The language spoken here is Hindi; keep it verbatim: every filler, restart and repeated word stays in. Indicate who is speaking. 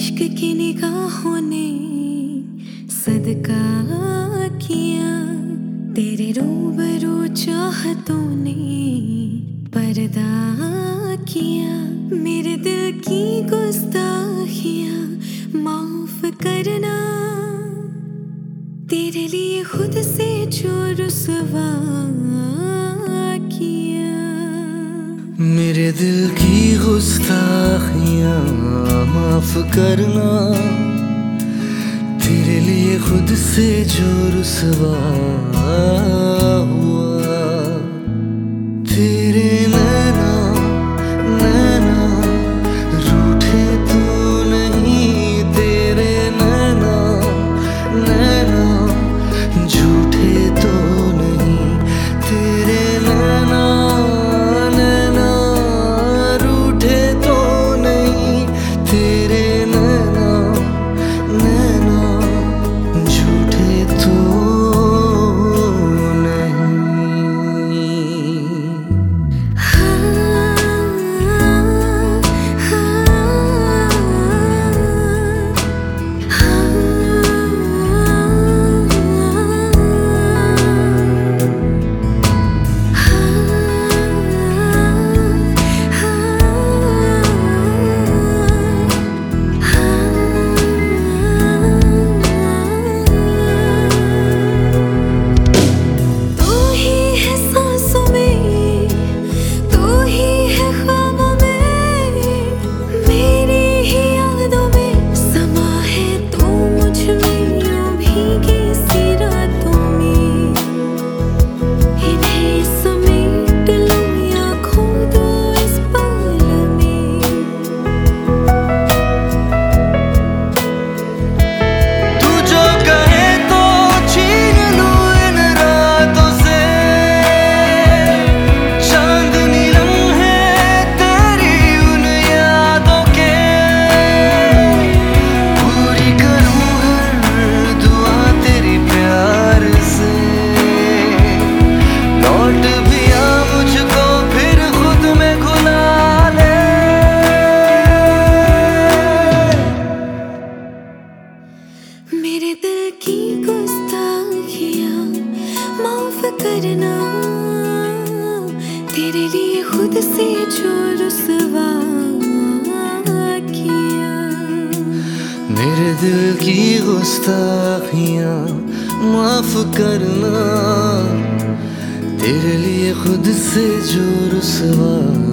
Speaker 1: इश्क की निगाहों ने सदका किया, तेरे रूबरू चाहतों ने पर्दा किया। मेरे दिल की गुस्ताखियां माफ करना, तेरे लिए खुद से जो रुसवा किया।
Speaker 2: मेरे दिल की गुस्ताखियां माफ करना, तेरे लिए खुद से जो रुसवा हुआ। तेरे नैना नैना रूठे तो नहीं, तेरे नैना नैना झूठे तो नहीं, तेरे नैना नैना रूठे तो नहीं, तेरे नैना नैना झूठे तो
Speaker 1: मेरे दिल की गुस्ताखियां माफ करना, तेरे लिए खुद से जो रुसवा किया।
Speaker 2: मेरे दिल की गुस्ताखियां माफ करना, तेरे लिए खुद से जो रुसवा